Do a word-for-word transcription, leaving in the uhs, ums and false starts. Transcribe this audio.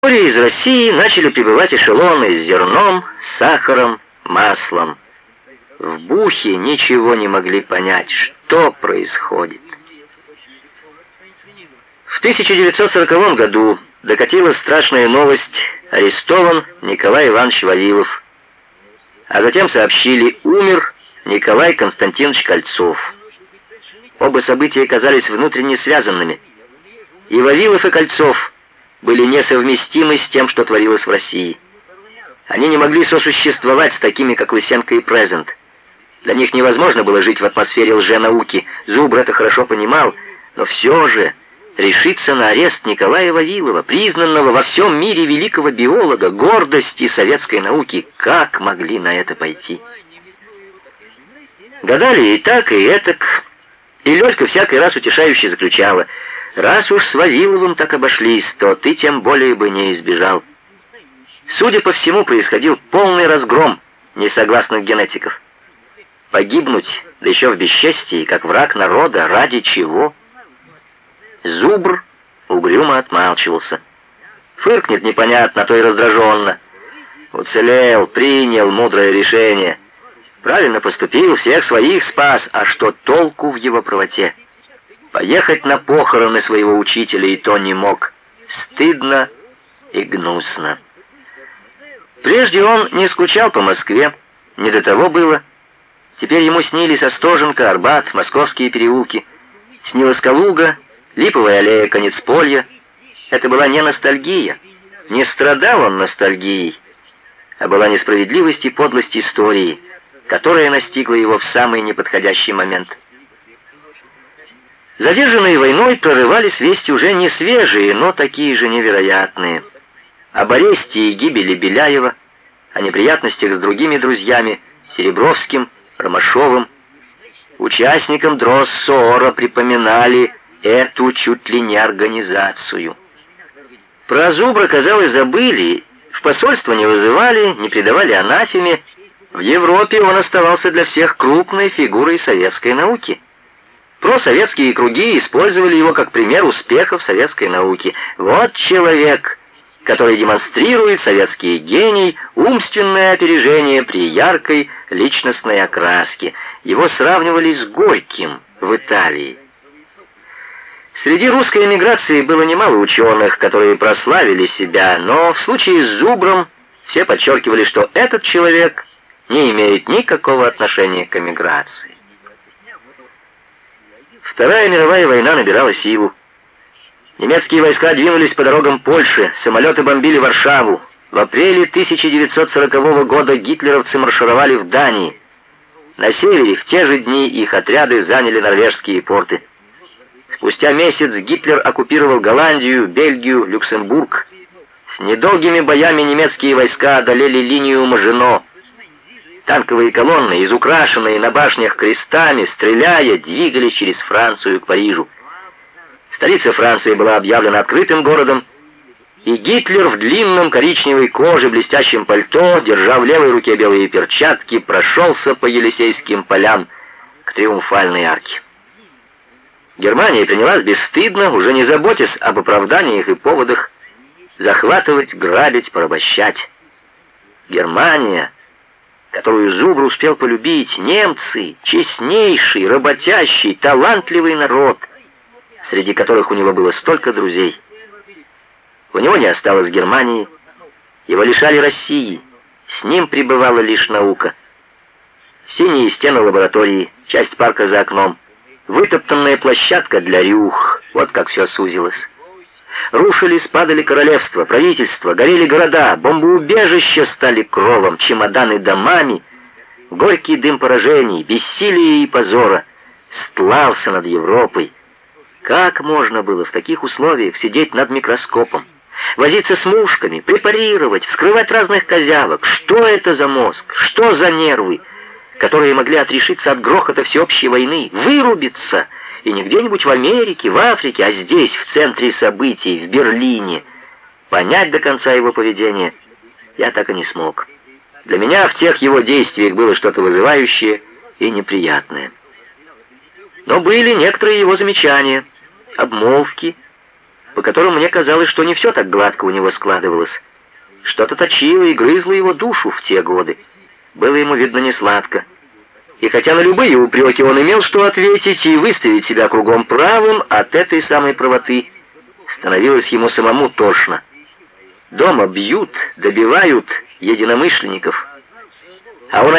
Вскоре из России начали прибывать эшелоны с зерном, сахаром, маслом. В Бухе ничего не могли понять, что происходит. В тысяча девятьсот сороковом году докатилась страшная новость: арестован Николай Иванович Вавилов. А затем сообщили: умер Николай Константинович Кольцов. Оба события казались внутренне связанными. И Вавилов, и Кольцов были несовместимы с тем, что творилось в России. Они не могли сосуществовать с такими, как Лысенко и Презент. Для них невозможно было жить в атмосфере лженауки. Зубр это хорошо понимал, но все же решиться на арест Николая Вавилова, признанного во всем мире великого биолога, гордости советской науки, как могли на это пойти? Гадали и так, и этак, и Лёлька всякий раз утешающе заключала: раз уж с Вавиловым так обошлись, то ты тем более бы не избежал. Судя по всему, происходил полный разгром несогласных генетиков. Погибнуть, да еще в бесчестии, как враг народа, ради чего? Зубр угрюмо отмалчивался. Фыркнет непонятно, а то и раздраженно. Уцелел, принял мудрое решение. Правильно поступил, всех своих спас, а что толку в его правоте? Поехать на похороны своего учителя и то не мог. Стыдно и гнусно. Прежде он не скучал по Москве, не до того было. Теперь ему снились Остоженко, Арбат, московские переулки. Снилась Калуга, Липовая аллея Конецполья. Это была не ностальгия. Не страдал он ностальгией, а была несправедливость и подлость истории, которая настигла его в самый неподходящий момент. Задержанные войной прорывались вести уже не свежие, но такие же невероятные. Об аресте и гибели Беляева, о неприятностях с другими друзьями, Серебровским, Ромашовым. Участникам Дроссоора припоминали эту чуть ли не организацию. Про Зубра, казалось, забыли, в посольство не вызывали, не предавали анафеме. В Европе он оставался для всех крупной фигурой советской науки. Просоветские круги использовали его как пример успехов советской науки. Вот человек, который демонстрирует советский гений, умственное опережение при яркой личностной окраске. Его сравнивали с Горьким в Италии. Среди русской эмиграции было немало ученых, которые прославили себя, но в случае с Зубром все подчеркивали, что этот человек не имеет никакого отношения к эмиграции. Вторая мировая война набирала силу. Немецкие войска двинулись по дорогам Польши, самолеты бомбили Варшаву. В апреле тысяча девятьсот сорокового года гитлеровцы маршировали в Дании. На севере в те же дни их отряды заняли норвежские порты. Спустя месяц Гитлер оккупировал Голландию, Бельгию, Люксембург. С недолгими боями немецкие войска одолели линию Мажино. Танковые колонны, изукрашенные на башнях крестами, стреляя, двигались через Францию к Парижу. Столица Франции была объявлена открытым городом, и Гитлер в длинном коричневой коже, блестящем пальто, держа в левой руке белые перчатки, прошелся по Елисейским полям к Триумфальной арке. Германия принялась бесстыдно, уже не заботясь об оправданиях и поводах, захватывать, грабить, порабощать. Германия, которую Зубр успел полюбить, немцы, честнейший, работящий, талантливый народ, среди которых у него было столько друзей. У него не осталось Германии, его лишали России, с ним пребывала лишь наука. Синие стены лаборатории, часть парка за окном, вытоптанная площадка для рюх, вот как все сузилось. Рушились, падали королевства, правительства, горели города, бомбоубежища стали кровом, чемоданы домами. Горький дым поражений, бессилия и позора стлался над Европой. Как можно было в таких условиях сидеть над микроскопом, возиться с мушками, препарировать, вскрывать разных козявок? Что это за мозг? Что за нервы, которые могли отрешиться от грохота всеобщей войны, вырубиться, и не где-нибудь в Америке, в Африке, а здесь, в центре событий, в Берлине? Понять до конца его поведение я так и не смог. Для меня в тех его действиях было что-то вызывающее и неприятное. Но были некоторые его замечания, обмолвки, по которым мне казалось, что не все так гладко у него складывалось. Что-то точило и грызло его душу в те годы. Было ему, видно, не сладко. И хотя на любые упреки он имел что ответить и выставить себя кругом правым, от этой самой правоты становилось ему самому тошно. Дома бьют, добивают единомышленников, а он